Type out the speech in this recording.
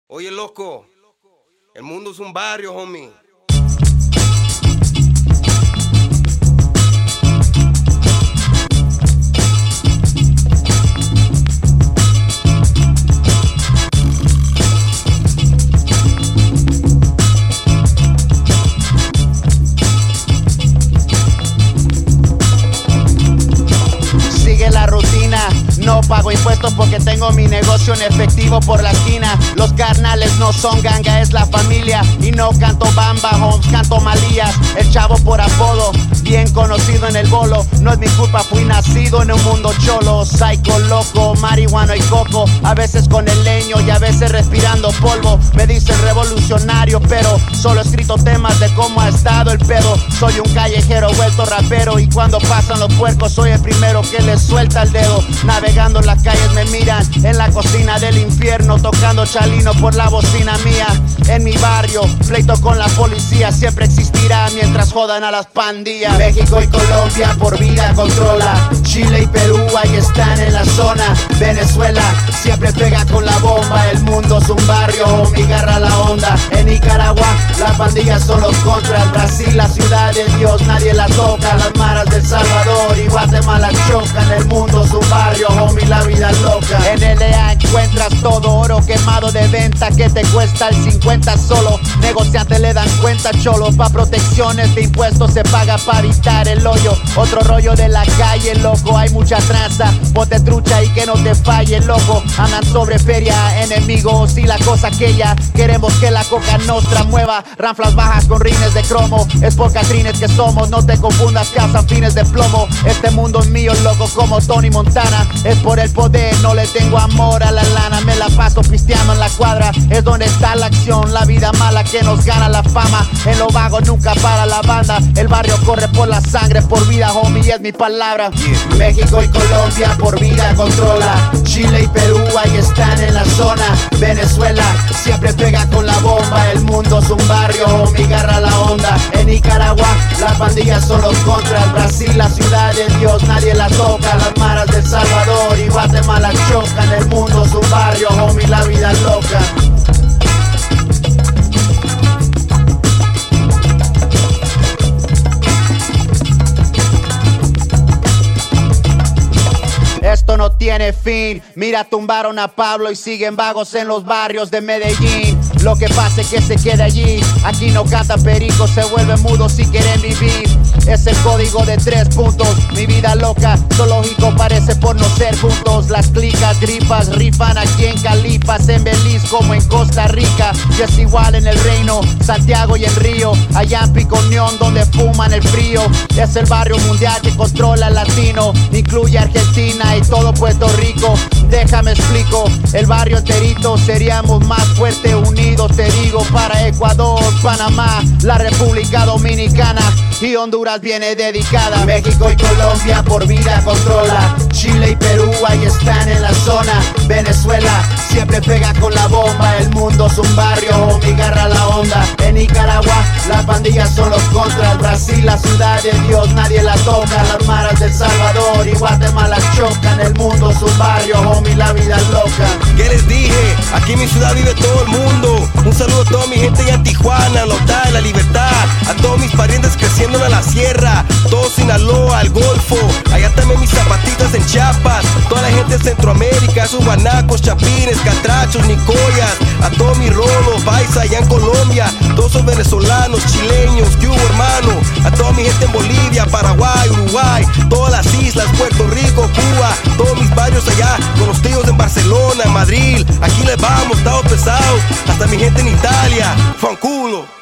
Oye, loco, el mundo es un barrio, homie. Sigue la rutina, no pago impuestos porque tengo mi negocio en efectivo por la esquina. Los carnales no son ganga, es la familia. Y no canto Bamba Homes, canto Malías. El chavo por apodo, bien conocido en el bolo. No es mi culpa, fui nacido en un mundo cholo. Psycho, loco, marihuana y coco. A veces con el leño y a veces respirando polvo. Me dicen revolucionario, pero solo he escrito temas de cómo ha estado el pedo. Soy un callejero vuelto rapero, y cuando pasan los puercos soy el primero que les suelta el dedo. Navegando las calles me miran en la cocina del infierno, tocando chalino por la bocina mía. En mi barrio, pleito con la policía siempre existirá mientras jodan a las pandillas. México y Colombia por vida controla. Chile y Perú ahí están en la zona. Venezuela siempre pega con la bomba. El mundo es un barrio, mi garra la onda. En Nicaragua las pandillas son los contras. Brasil la ciudad de Dios, nadie la toca. Las maras del Salvador y Guatemala chocan. El mundo es un barrio, homie, la vida loca. En LA encuentras todo oro quemado de venta que te cuesta el 50 solo. Negociantes le dan cuenta, cholo. Pa' protecciones de impuestos se paga para evitar el hoyo. Otro rollo de la calle, loco, hay mucha tranza. Ponte trucha y que no te falle, loco. Andan sobre feria, enemigos y la cosa aquella. Queremos que la coca nostra mueva. Ranflas bajas con rines de cromo. Es por catrines que somos, no te confundas, cazan fines de plomo. Este mundo es mío, loco, como Tony Montana. Es por el poder, no le tengo amor a la lana. Me la paso pisteando en la cuadra, es donde está la acción. La vida mala que nos gana la fama. En lo vago nunca para la banda. El barrio corre por la sangre, por vida, homie, y es mi palabra. México y Colombia por vida controla. Chile y Perú ahí están en la zona. Venezuela siempre pega con la bomba. El mundo es un barrio, homie, garra la onda. En Nicaragua las pandillas son los contras. Brasil la ciudad de Dios, nadie la toca. Las maras del Salvador y Guatemala chocan. El mundo es un barrio, homie, la vida loca. Esto no tiene fin. Mira, tumbaron a Pablo y siguen vagos en los barrios de Medellín. Lo que pasa es que se queda allí. Aquí no canta perico, se vuelve mudo si quieren vivir. Es el código de 3 puntos. Mi vida loca, zoológico parece por no ser juntos. Las clicas gripas rifan aquí en Calipas, en Belice como en Costa Rica. Y es igual en el Reino, Santiago y en Río. Allá en Picoñón donde fuman el frío. Es el barrio mundial que controla el latino. Incluye Argentina y todo Puerto Rico. Déjame explico, el barrio enterito seríamos más fuertes unidos, te digo, para Ecuador, Panamá, la República Dominicana y Honduras viene dedicada. México y Colombia por vida controla. Chile y Perú ahí están en la zona. Venezuela siempre pega con la bomba. El mundo es un barrio, homie, garra la onda. En Nicaragua las pandillas son los contras. Brasil la ciudad de Dios, nadie la toca. Las maras del Salvador y Guatemala chocan. El mundo es un barrio, homie, la vida loca. ¿Qué les dije? Aquí en mi ciudad vive todo el mundo. Un saludo a toda mi gente allá en Tijuana, Lota de la Libertad. A todos mis parientes creciendo en la sierra. Todo Sinaloa, el Golfo. Allá también mis zapatitas en Chiapas. Toda la gente de Centroamérica, sus guanacos, chapines, catrachos, nicoyas. A todos mis rolos, paisa allá en Colombia. Todos son venezolanos, chileños, ¿qué hubo, hermano? A toda mi gente en Bolivia, Paraguay, Uruguay. Todas las islas, Puerto Rico, Cuba. Todos mis barrios allá, con los tíos en Barcelona, en Madrid. Aquí les vamos, estamos pesados. Hasta mi gente en Italia, fanculo.